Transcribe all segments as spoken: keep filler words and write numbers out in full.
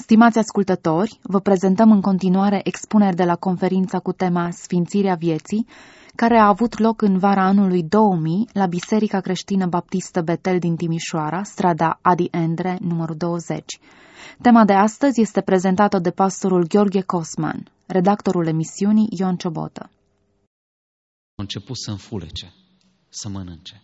Stimați ascultători, vă prezentăm în continuare expuneri de la conferința cu tema Sfințirea vieții, care a avut loc în vara anului două mii la Biserica Creștină Baptistă Betel din Timișoara, strada Adi Endre, numărul douăzeci. Tema de astăzi este prezentată de pastorul Gheorghe Cosman, redactorul emisiunii Ion Ciobotă. A început să înfulece, să mănânce.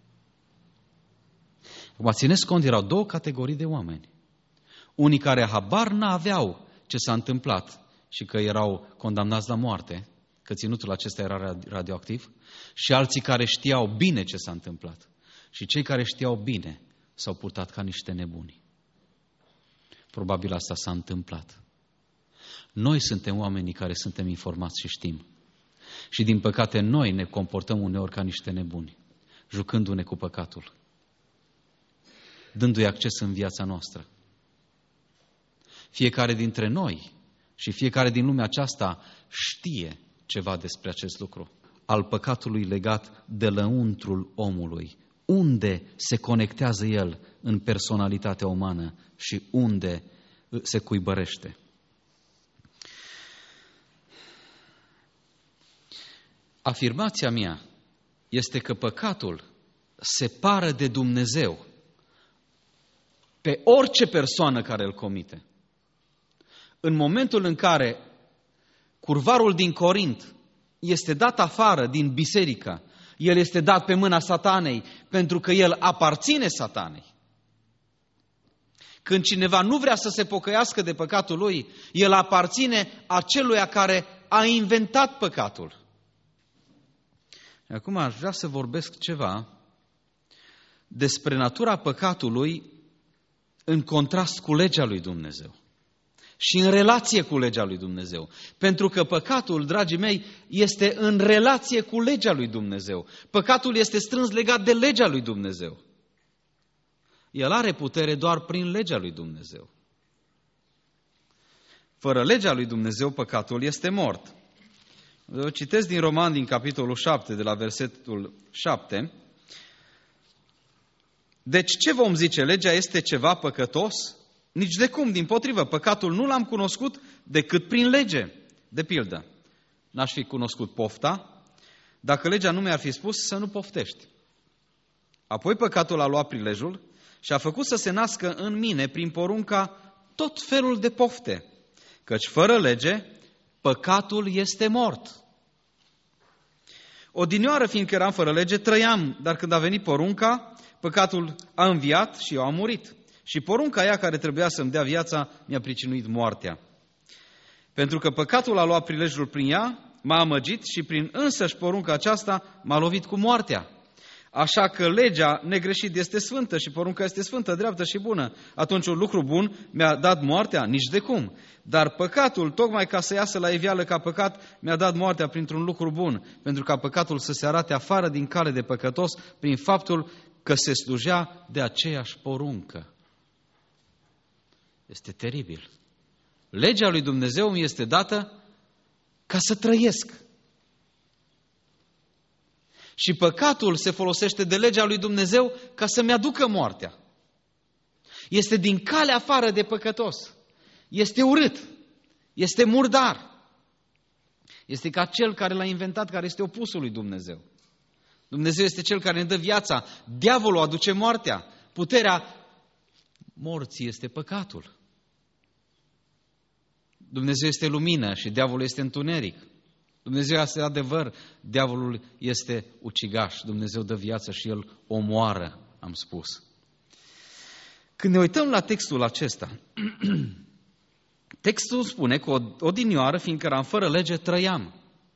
Acum, țineți cont, erau două categorii de oameni. Unii care habar n-aveau ce s-a întâmplat și că erau condamnați la moarte, că ținutul acesta era radioactiv, și alții care știau bine ce s-a întâmplat. Și cei care știau bine s-au purtat ca niște nebuni. Probabil asta s-a întâmplat. Noi suntem oamenii care suntem informați și știm. Și din păcate noi ne comportăm uneori ca niște nebuni, jucându-ne cu păcatul, dându-i acces în viața noastră. Fiecare dintre noi și fiecare din lumea aceasta știe ceva despre acest lucru, al păcatului legat de lăuntrul omului, unde se conectează el în personalitatea umană și unde se cuibărește. Afirmația mea este că păcatul separă de Dumnezeu pe orice persoană care îl comite. În momentul în care curvarul din Corint este dat afară din biserică, el este dat pe mâna Satanei pentru că el aparține Satanei. Când cineva nu vrea să se pocăiască de păcatul lui, el aparține aceluia care a inventat păcatul. Acum aș vrea să vorbesc ceva despre natura păcatului în contrast cu legea lui Dumnezeu și în relație cu legea lui Dumnezeu. Pentru că păcatul, dragii mei, este în relație cu legea lui Dumnezeu. Păcatul este strâns legat de legea lui Dumnezeu. El are putere doar prin legea lui Dumnezeu. Fără legea lui Dumnezeu, păcatul este mort. Eu citesc din Roman, din capitolul șapte, de la versetul șapte. Deci ce vom zice? Legea este ceva păcătos? Nici de cum, dimpotrivă, păcatul nu l-am cunoscut decât prin lege. De pildă, n-aș fi cunoscut pofta dacă legea nu mi-ar fi spus să nu poftești. Apoi păcatul a luat prilejul și a făcut să se nască în mine, prin porunca, tot felul de pofte. Căci fără lege, păcatul este mort. Odinioară, fiindcă eram fără lege, trăiam, dar când a venit porunca, păcatul a înviat și eu am murit. Și porunca ea care trebuia să-mi dea viața mi-a pricinuit moartea. Pentru că păcatul a luat prilejul prin ea, m-a amăgit și prin însăși porunca aceasta m-a lovit cu moartea. Așa că legea negreșit este sfântă și porunca este sfântă, dreaptă și bună. Atunci un lucru bun mi-a dat moartea? Nici de cum. Dar păcatul, tocmai ca să iasă la iveală ca păcat, mi-a dat moartea printr-un lucru bun, pentru ca păcatul să se arate afară din cale de păcătos prin faptul că se slujea de aceeași poruncă. Este teribil. Legea lui Dumnezeu mi este dată ca să trăiesc. Și păcatul se folosește de legea lui Dumnezeu ca să-mi aducă moartea. Este din calea afară de păcătos. Este urât. Este murdar. Este ca cel care l-a inventat, care este opusul lui Dumnezeu. Dumnezeu este cel care ne dă viața. Diavolul aduce moartea. Puterea morții este păcatul. Dumnezeu este lumină și diavolul este întuneric. Dumnezeu este adevăr, diavolul este ucigaș. Dumnezeu dă viață și el omoară, am spus. Când ne uităm la textul acesta, textul spune că odinioară, fiindcă eram fără lege, trăiam.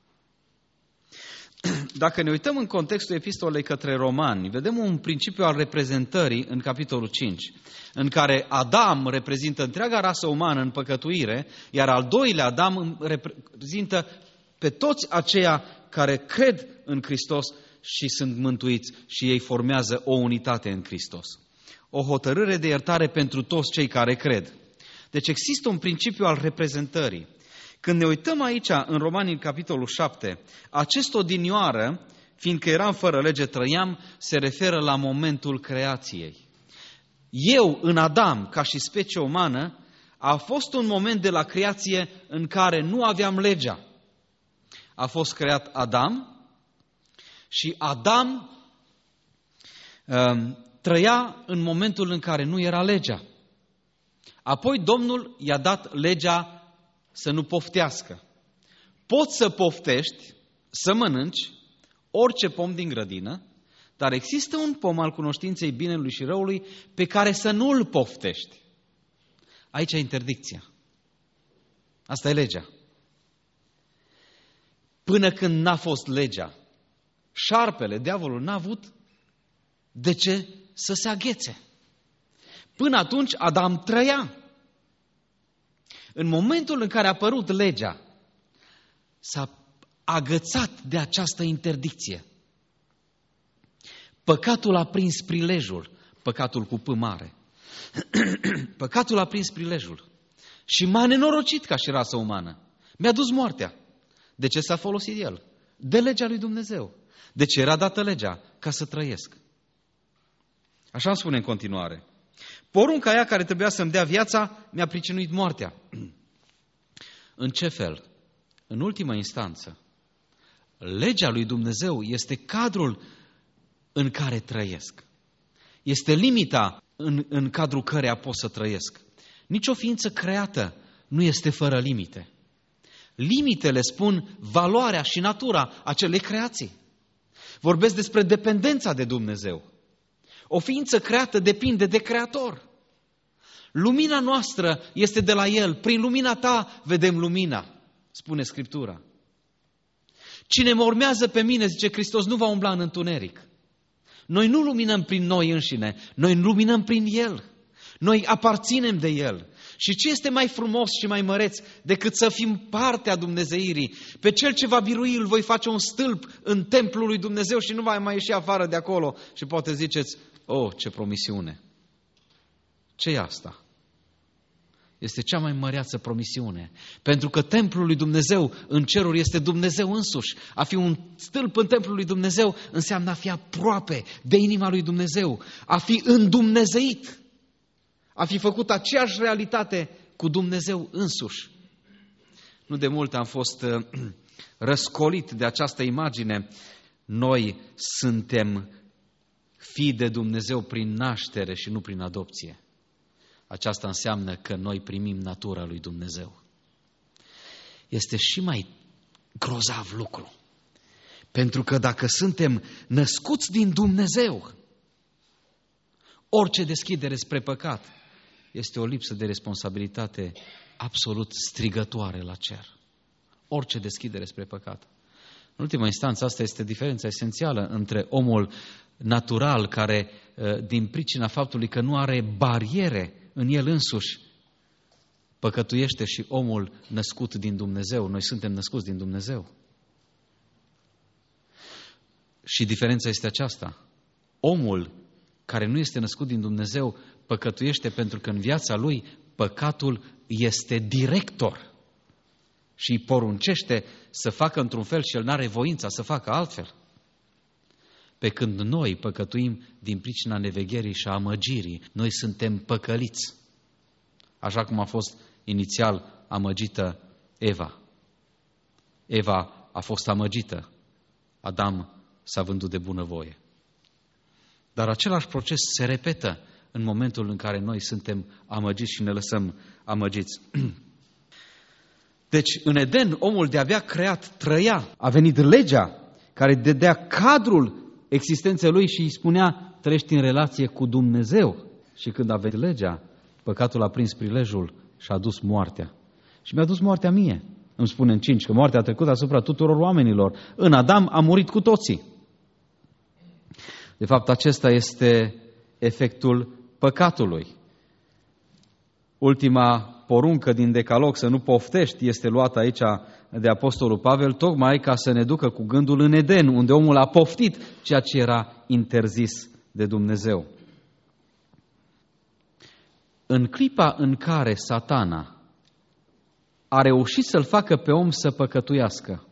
Dacă ne uităm în contextul epistolei către Romani, vedem un principiu al reprezentării în capitolul cinci, în care Adam reprezintă întreaga rasă umană în păcătuire, iar al doilea Adam reprezintă pe toți aceia care cred în Hristos și sunt mântuiți și ei formează o unitate în Hristos. O hotărâre de iertare pentru toți cei care cred. Deci există un principiu al reprezentării. Când ne uităm aici, în Romani, în capitolul șapte, acest odinioară, fiindcă eram fără lege, trăiam, se referă la momentul creației. Eu, în Adam, ca și specie umană, A fost un moment de la creație în care nu aveam legea. A fost creat Adam și Adam um, trăia în momentul în care nu era legea. Apoi Domnul i-a dat legea să nu poftească. Poți să poftești, să mănânci orice pom din grădină, dar există un pom al cunoștinței binelui și răului pe care să nu îl poftești. Aici e interdicția. Asta e legea. Până când n-a fost legea, șarpele, diavolul, n-a avut de ce să se aghețe. Până atunci Adam trăia. În momentul în care a apărut legea, s-a agățat de această interdicție. Păcatul a prins prilejul, păcatul cu P mare. Păcatul a prins prilejul și m-a nenorocit ca și rasă umană. Mi-a dus moartea. De ce s-a folosit el? De legea lui Dumnezeu. De ce era dată legea? Ca să trăiesc. Așa îmi spune în continuare. Porunca aia care trebuia să-mi dea viața mi-a pricinuit moartea. În ce fel? În ultima instanță, legea lui Dumnezeu este cadrul în care trăiesc. Este limita în, în cadrul căreia pot să trăiesc. Nici o ființă creată nu este fără limite. Limitele spun valoarea și natura acelei creații. Vorbesc despre dependența de Dumnezeu. O ființă creată depinde de Creator. Lumina noastră este de la El. Prin lumina ta vedem lumina, spune Scriptura. Cine mă urmează pe mine, zice Hristos, nu va umbla în întuneric. Noi nu luminăm prin noi înșine, noi luminăm prin El. Noi aparținem de El. Și ce este mai frumos și mai măreț decât să fim partea Dumnezeirii? Pe cel ce va birui îl voi face un stâlp în templul lui Dumnezeu și nu va mai ieși afară de acolo. Și poate ziceți, oh, ce promisiune! Ce e asta? Este cea mai măreață promisiune. Pentru că templul lui Dumnezeu în ceruri este Dumnezeu însuși. A fi un stâlp în templul lui Dumnezeu înseamnă a fi aproape de inima lui Dumnezeu. A fi îndumnezeit. A fi făcut aceeași realitate cu Dumnezeu însuși. Nu de mult am fost răscolit de această imagine. Noi suntem fii de Dumnezeu prin naștere și nu prin adopție. Aceasta înseamnă că noi primim natura lui Dumnezeu. Este și mai grozav lucru. Pentru că dacă suntem născuți din Dumnezeu, orice deschidere spre păcat este o lipsă de responsabilitate absolut strigătoare la cer. Orice deschidere spre păcat. În ultima instanță, asta este diferența esențială între omul natural care, din pricina faptului că nu are bariere în el însuși, păcătuiește, și omul născut din Dumnezeu. Noi suntem născuți din Dumnezeu. Și diferența este aceasta. Omul care nu este născut din Dumnezeu păcătuiește pentru că în viața lui păcatul este director și îi poruncește să facă într-un fel și el n-are voința să facă altfel. Pe când noi păcătuim din pricina nevegherii și a amăgirii, noi suntem păcăliți. Așa cum a fost inițial amăgită Eva. Eva a fost amăgită. Adam s-a vândut de bunăvoie. Dar același proces se repetă în momentul în care noi suntem amăgiți și ne lăsăm amăgiți. Deci, în Eden, omul de-abia creat trăia. A venit legea care dădea cadrul existenței lui și îi spunea, trăiești în relație cu Dumnezeu. Și când a venit legea, păcatul a prins prilejul și a dus moartea. Și mi-a dus moartea mie. Îmi spune în cinci că moartea a trecut asupra tuturor oamenilor. În Adam a murit cu toții. De fapt, acesta este efectul păcatului. Ultima poruncă din Decalog, să nu poftești, este luată aici de Apostolul Pavel, tocmai ca să ne ducă cu gândul în Eden, unde omul a poftit ceea ce era interzis de Dumnezeu. În clipa în care Satana a reușit să-l facă pe om să păcătuiască,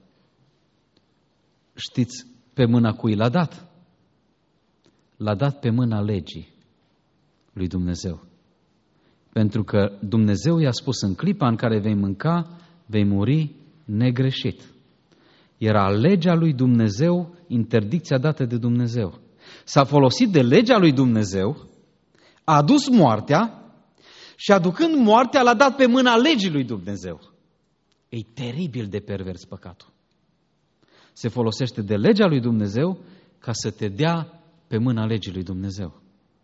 știți pe mâna cui l-a dat? L-a dat pe mâna legii lui Dumnezeu. Pentru că Dumnezeu i-a spus: în clipa în care vei mânca, vei muri negreșit. Era legea lui Dumnezeu, interdicția dată de Dumnezeu. S-a folosit de legea lui Dumnezeu, a adus moartea și aducând moartea l-a dat pe mâna legii lui Dumnezeu. E teribil de pervers păcatul. Se folosește de legea lui Dumnezeu ca să te dea pe mâna legii lui Dumnezeu.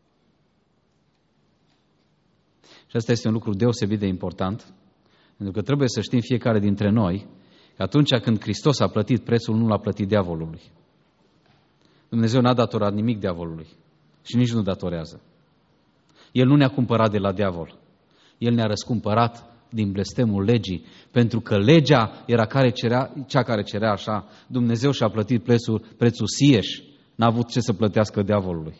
Și asta este un lucru deosebit de important, pentru că trebuie să știm fiecare dintre noi că atunci când Hristos a plătit prețul, nu l-a plătit diavolului. Dumnezeu n-a datorat nimic diavolului și nici nu datorează. El nu ne-a cumpărat de la diavol. El ne-a răscumpărat din blestemul legii, pentru că legea era care cerea, cea care cerea așa. Dumnezeu și-a plătit prețul, prețul sieș, n-a avut ce să plătească diavolului.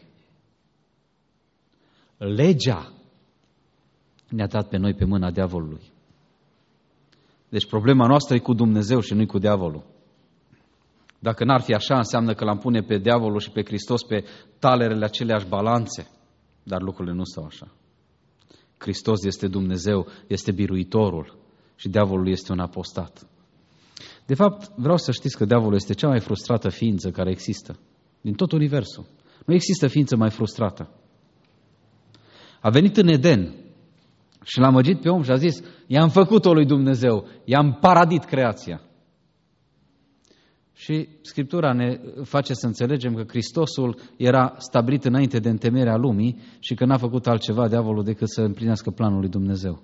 Legea ne-a dat pe noi pe mâna diavolului. Deci problema noastră e cu Dumnezeu și nu-i cu diavolul. Dacă n-ar fi așa, înseamnă că l-am pune pe diavolul și pe Hristos pe talerele aceleași balanțe. Dar lucrurile nu stau așa. Hristos este Dumnezeu, este biruitorul și diavolul este un apostat. De fapt, vreau să știți că diavolul este cea mai frustrată ființă care există din tot universul. Nu există ființă mai frustrată. A venit în Eden și l-a amăgit pe om și a zis: i-am făcut-o lui Dumnezeu, i-am paradit creația. Și Scriptura ne face să înțelegem că Hristosul era stabilit înainte de întemeierea lumii și că n-a făcut altceva diavolul decât să împlinească planul lui Dumnezeu.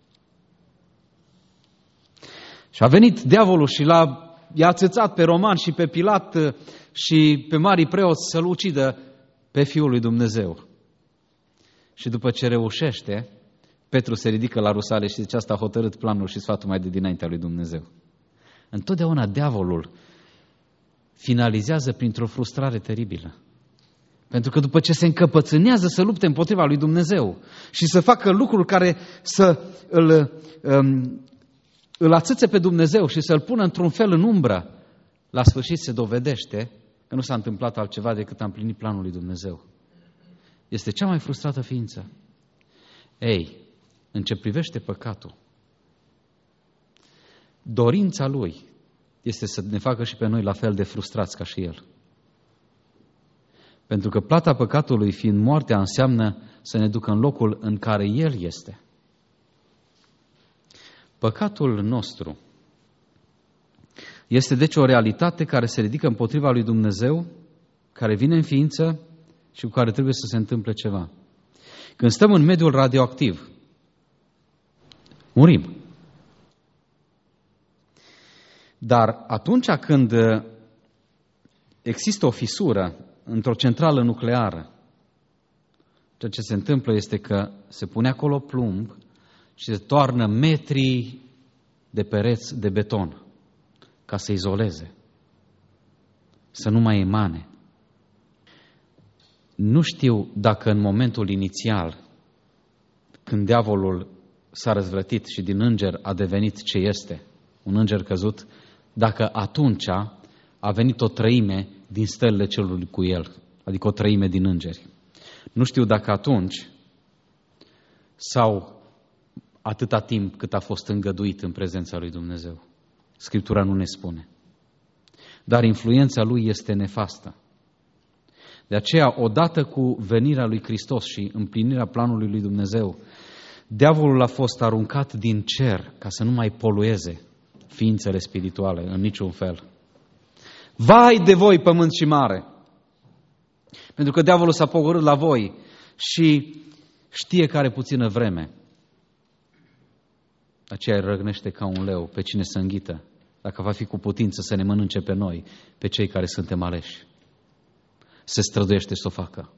Și a venit diavolul și l-a, i-a ațățat pe Roman și pe Pilat și pe marii preoți să-l ucidă pe Fiul lui Dumnezeu. Și după ce reușește, Petru se ridică la rusale și zice: asta a hotărât planul și sfatul mai de dinaintea lui Dumnezeu. Întotdeauna diavolul finalizează printr-o frustrare teribilă. Pentru că după ce se încăpățânează să lupte împotriva lui Dumnezeu și să facă lucruri care să îl, um, îl ațâțe pe Dumnezeu și să-l pună într-un fel în umbră, la sfârșit se dovedește că nu s-a întâmplat altceva decât a împlinit planul lui Dumnezeu. Este cea mai frustrată ființă. Ei, în ce privește păcatul, dorința lui este să ne facă și pe noi la fel de frustrați ca și el. Pentru că plata păcatului, fiind moartea, înseamnă să ne ducă în locul în care el este. Păcatul nostru este deci o realitate care se ridică împotriva lui Dumnezeu, care vine în ființă și cu care trebuie să se întâmple ceva. Când stăm în mediul radioactiv, murim. Dar atunci când există o fisură într-o centrală nucleară, ceea ce se întâmplă este că se pune acolo plumb și se toarnă metri de pereți de beton ca să izoleze, să nu mai emane. Nu știu dacă în momentul inițial, când diavolul s-a răzvrătit și din înger a devenit ce este, un înger căzut, dacă atunci a venit o treime din stările celui cu el, adică o treime din îngeri. Nu știu dacă atunci sau atâta timp cât a fost îngăduit în prezența lui Dumnezeu. Scriptura nu ne spune. Dar influența lui este nefastă. De aceea, odată cu venirea lui Hristos și împlinirea planului lui Dumnezeu, diavolul a fost aruncat din cer ca să nu mai polueze ființele spirituale în niciun fel. Vai de voi, pământ și mare! Pentru că diavolul s-a pogorât la voi și știe că are puțină vreme. Aceea îi răgnește ca un leu pe cine să înghită, dacă va fi cu putință să ne mănânce pe noi, pe cei care suntem aleși. Se străduiește să o facă.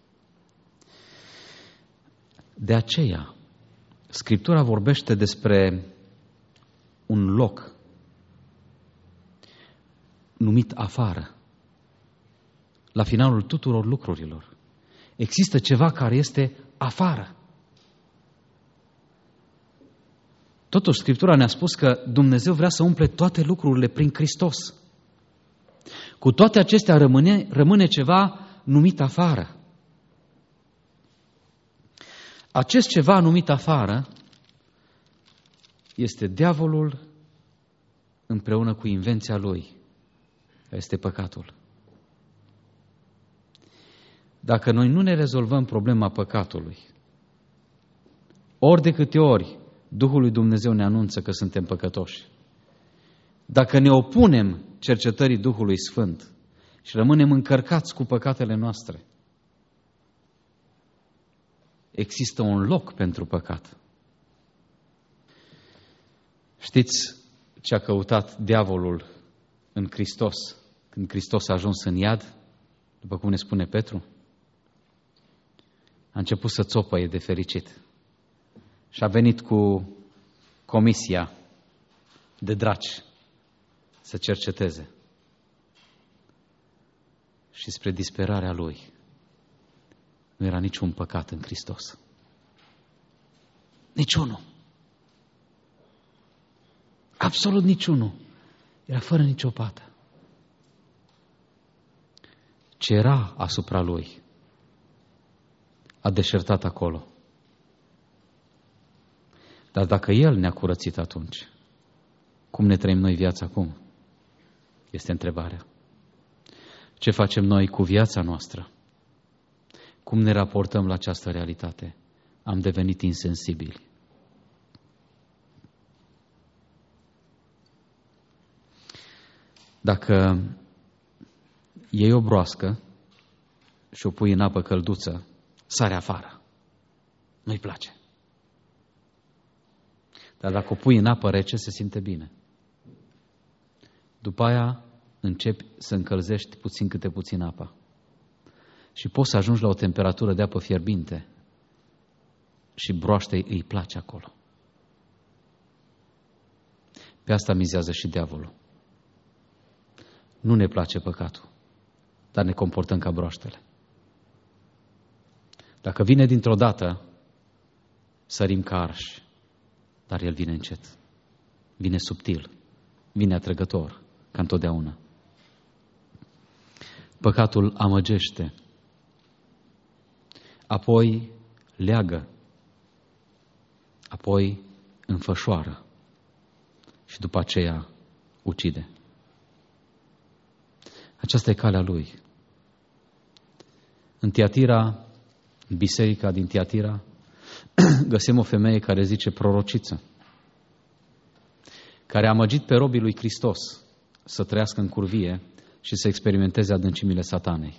De aceea, Scriptura vorbește despre un loc numit afară. La finalul tuturor lucrurilor există ceva care este afară. Totuși, Scriptura ne-a spus că Dumnezeu vrea să umple toate lucrurile prin Hristos. Cu toate acestea rămâne, rămâne ceva numit afară. Acest ceva numit afară este diavolul împreună cu invenția lui. Este păcatul. Dacă noi nu ne rezolvăm problema păcatului, ori de câte ori Duhul lui Dumnezeu ne anunță că suntem păcătoși, dacă ne opunem cercetării Duhului Sfânt și rămânem încărcați cu păcatele noastre, există un loc pentru păcat. Știți ce a căutat diavolul în Hristos, când Hristos a ajuns în iad, după cum ne spune Petru? A început să țopăie de fericit și a venit cu comisia de draci să cerceteze. Și spre disperarea lui, nu era niciun păcat în Hristos. Niciunul. Absolut niciunul. Era fără nicio pată. Ce era asupra lui a deșertat acolo. Dar dacă El ne-a curățit atunci, cum ne trăim noi viața acum? Este întrebarea. Ce facem noi cu viața noastră? Cum ne raportăm la această realitate? Am devenit insensibili. Dacă iei o broască și o pui în apă călduță, sare afară. Nu-i place. Dar dacă o pui în apă rece, se simte bine. După aia începi să încălzești puțin câte puțin apa. Și poți să ajungi la o temperatură de apă fierbinte și broaștei îi place acolo. Pe asta mizează și diavolul. Nu ne place păcatul, dar ne comportăm ca broaștele. Dacă vine dintr-o dată, sărim ca arși, dar el vine încet. Vine subtil, vine atrăgător, ca întotdeauna. Păcatul amăgește, apoi leagă, apoi înfășoară și după aceea ucide. Aceasta e calea lui. În Tiatira, în biserica din Tiatira, găsim o femeie care zice prorociță, care a amăgit pe robii lui Hristos să trăiască în curvie și să experimenteze adâncimile satanei.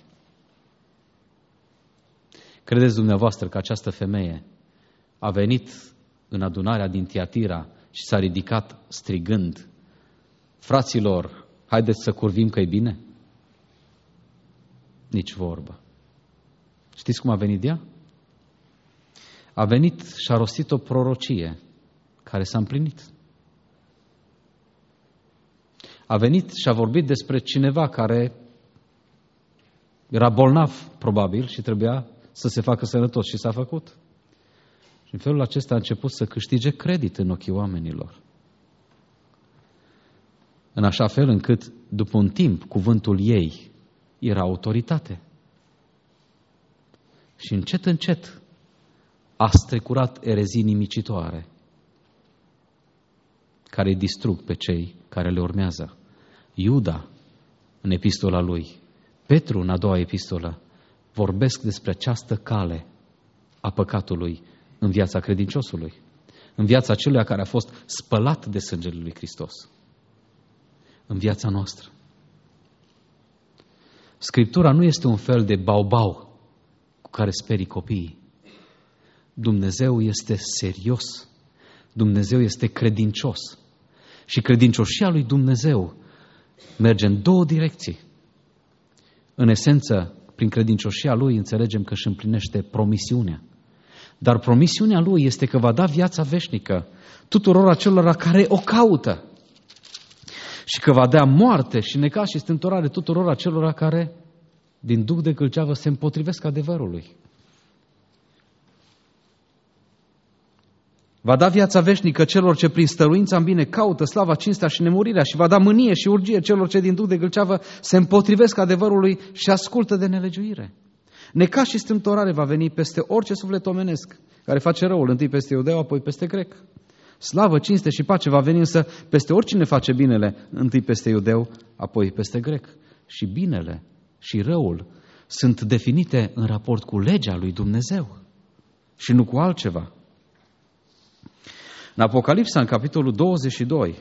Credeți dumneavoastră că această femeie a venit în adunarea din Tiatira și s-a ridicat strigând: fraților, haideți să curvim că e bine? Nici vorbă. Știți cum a venit ea? A venit și a rostit o prorocie care s-a împlinit. A venit și a vorbit despre cineva care era bolnav, probabil, și trebuia să se facă sănătos și s-a făcut. Și în felul acesta a început să câștige credit în ochii oamenilor. În așa fel încât, după un timp, cuvântul ei era autoritate. Și încet, încet a strecurat erezii nimicitoare care îi distrug pe cei care le urmează. Iuda, în epistola lui, Petru, în a doua epistolă, vorbesc despre această cale a păcatului în viața credinciosului, în viața celui care a fost spălat de sângele lui Hristos, în viața noastră. Scriptura nu este un fel de baubau cu care sperii copiii. Dumnezeu este serios. Dumnezeu este credincios. Și credincioșia lui Dumnezeu merge în două direcții. În esență, prin credincioșia lui înțelegem că își împlinește promisiunea. Dar promisiunea lui este că va da viața veșnică tuturor acelora care o caută. Și că va da moarte și necaz și stântorare tuturor acelora care, din duh de gâlceavă, se împotrivesc adevărului. Va da viața veșnică celor ce prin stăruința în bine caută slava, cinstea și nemurirea și va da mânie și urgie celor ce din duh de gâlceavă se împotrivesc adevărului și ascultă de nelegiuire. Necaz și strâmtorare va veni peste orice suflet omenesc care face răul, întâi peste iudeu, apoi peste grec. Slavă, cinste și pace va veni însă peste oricine face binele, întâi peste iudeu, apoi peste grec. Și binele și răul sunt definite în raport cu legea lui Dumnezeu și nu cu altceva. În Apocalipsa, în capitolul douăzeci și doi,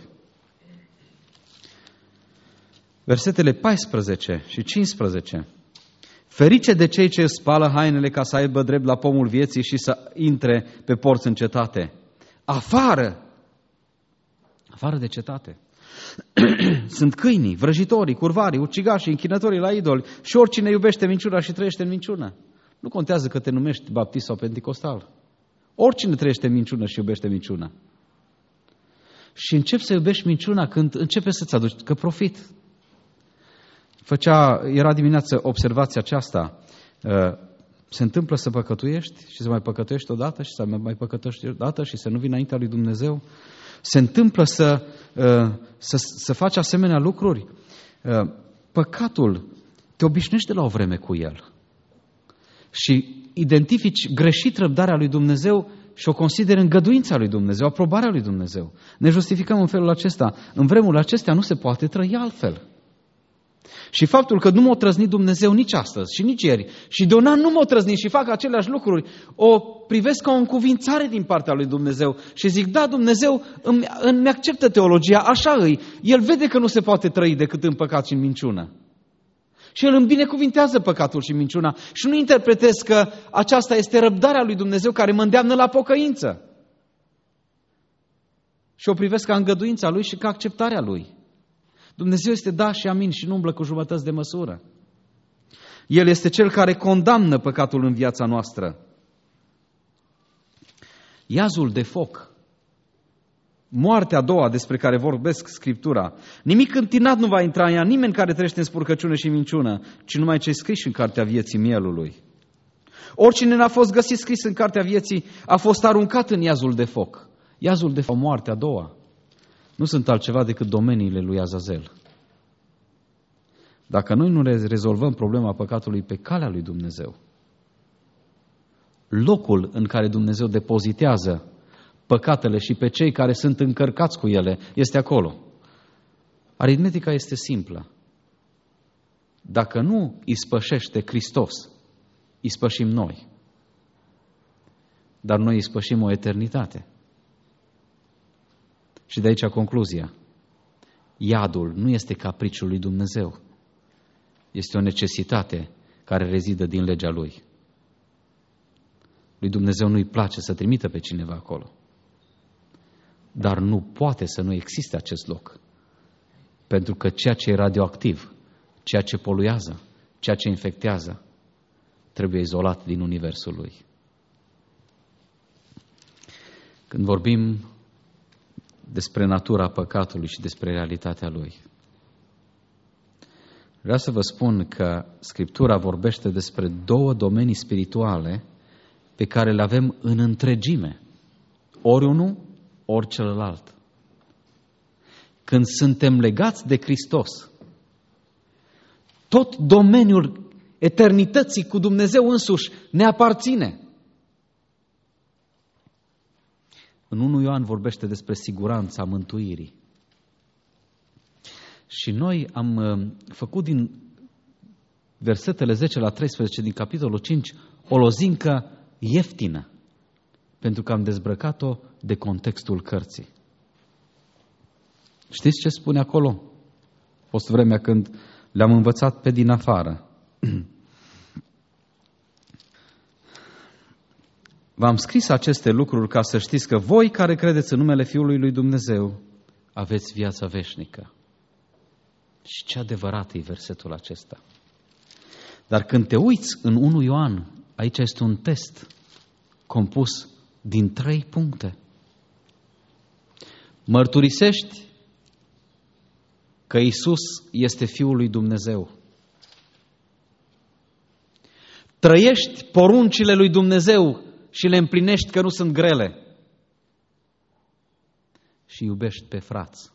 versetele paisprezece și cincisprezece, ferice de cei ce își spală hainele ca să aibă drept la pomul vieții și să intre pe porți în cetate. Afară! Afară de cetate. Sunt câinii, vrăjitorii, curvarii, ucigașii, închinătorii la idoli și oricine iubește minciuna și trăiește în minciună. Nu contează că te numești baptist sau penticostal. Oricine trăiește în minciună și iubește minciuna. Și începi să iubești minciuna când începe să-ți aduci că profit. Făcea, era dimineață observația aceasta. Se întâmplă să păcătuiești și să mai păcătuiești odată și să mai păcătuiești odată și să nu vii înaintea lui Dumnezeu. Se întâmplă să, să, să faci asemenea lucruri. Păcatul te obișnuiește la o vreme cu el. Și identifici greșit răbdarea lui Dumnezeu și o consideri îngăduința lui Dumnezeu, aprobarea lui Dumnezeu. Ne justificăm în felul acesta. În vremurile acestea nu se poate trăi altfel. Și faptul că nu m-a trăznit Dumnezeu nici astăzi și nici ieri și de un an nu m-a trăznit și fac aceleași lucruri, o privesc ca o încuvințare din partea lui Dumnezeu și zic, da, Dumnezeu îmi, îmi acceptă teologia, așa îi. El vede că nu se poate trăi decât în păcat și în minciună. Și El îmi binecuvintează păcatul și minciuna și nu interpretez că aceasta este răbdarea lui Dumnezeu care mă îndeamnă la pocăință. Și o privesc ca îngăduința Lui și ca acceptarea Lui. Dumnezeu este da și amin și nu umblă cu jumătăți de măsură. El este Cel care condamnă păcatul în viața noastră. Iazul de foc, moartea a doua despre care vorbesc Scriptura, nimic întinat nu va intra în ea, nimeni care trăiește în spurcăciune și minciună, ci numai cei scriși în cartea vieții mielului. Oricine n-a fost găsit scris în cartea vieții a fost aruncat în iazul de foc. Iazul de foc, moartea a doua, nu sunt altceva decât domeniile lui Azazel. Dacă noi nu rezolvăm problema păcatului pe calea lui Dumnezeu, locul în care Dumnezeu depozitează păcatele și pe cei care sunt încărcați cu ele este acolo. Aritmetica este simplă. Dacă nu ispășește Hristos, ispășim noi. Dar noi ispășim o eternitate. Și de aici concluzia. Iadul nu este capriciul lui Dumnezeu. Este o necesitate care rezidă din legea Lui. Lui Dumnezeu nu-i place să trimită pe cineva acolo. Dar nu poate să nu existe acest loc. Pentru că ceea ce e radioactiv, ceea ce poluează, ceea ce infectează, trebuie izolat din universul Lui. Când vorbim despre natura păcatului și despre realitatea lui, vreau să vă spun că Scriptura vorbește despre două domenii spirituale pe care le avem în întregime, ori unul, ori celălalt. Când suntem legați de Hristos, tot domeniul eternității cu Dumnezeu însuși ne aparține. În unu Ioan vorbește despre siguranța mântuirii. Și noi am făcut din versetele zece la treisprezece din capitolul cinci o lozincă ieftină, pentru că am dezbrăcat-o de contextul cărții. Știți ce spune acolo? A fost vremea când le-am învățat pe din afară. V-am scris aceste lucruri ca să știți că voi care credeți în numele Fiului lui Dumnezeu aveți viața veșnică. Și ce adevărat e versetul acesta. Dar când te uiți în unu Ioan, aici este un test compus din trei puncte. Mărturisești că Iisus este Fiul lui Dumnezeu. Trăiești poruncile lui Dumnezeu și le împlinești că nu sunt grele. Și iubești pe frați.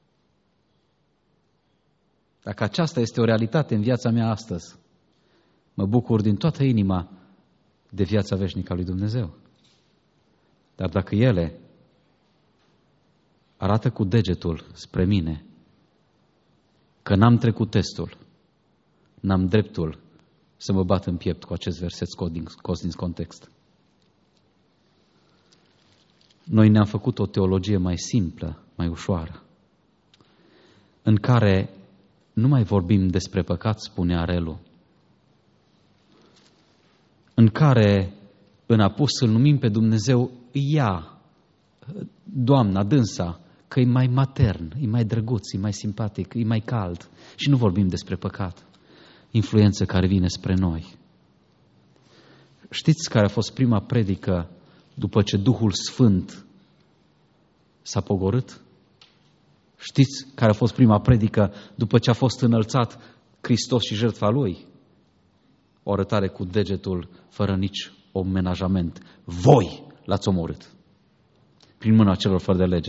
Dacă aceasta este o realitate în viața mea astăzi, Mă bucur din toată inima de viața veșnică a lui Dumnezeu. Dar dacă ele arată cu degetul spre mine că n-am trecut testul, n-am dreptul să mă bat în piept cu acest verset scos din, scos din context. Noi ne-am făcut o teologie mai simplă, mai ușoară, în care nu mai vorbim despre păcat, spune Arelu, în care în apus îl numim pe Dumnezeu ea, Doamna, dânsa, că e mai matern, e mai drăguț, e mai simpatic, e mai cald. Și nu vorbim despre păcat, influență care vine spre noi. Știți care a fost prima predică după ce Duhul Sfânt s-a pogorât? Știți care a fost prima predică după ce a fost înălțat Hristos și jertfa Lui? O arătare cu degetul, fără nici omenajament. Voi l-ați omorât prin mâna celor fără de lege.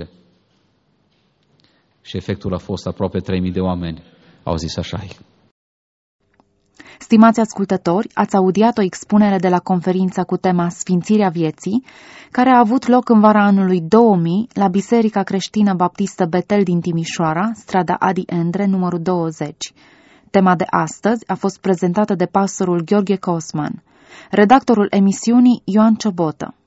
Și efectul a fost aproape trei mii de oameni au zis așa-i. Stimați ascultători, ați audiat o expunere de la conferința cu tema Sfințirea vieții, care a avut loc în vara anului două mii la Biserica Creștină Baptistă Betel din Timișoara, strada Adi Endre, numărul douăzeci. Tema de astăzi a fost prezentată de pastorul Gheorghe Cosman. Redactorul emisiunii Ioan Ciobotă.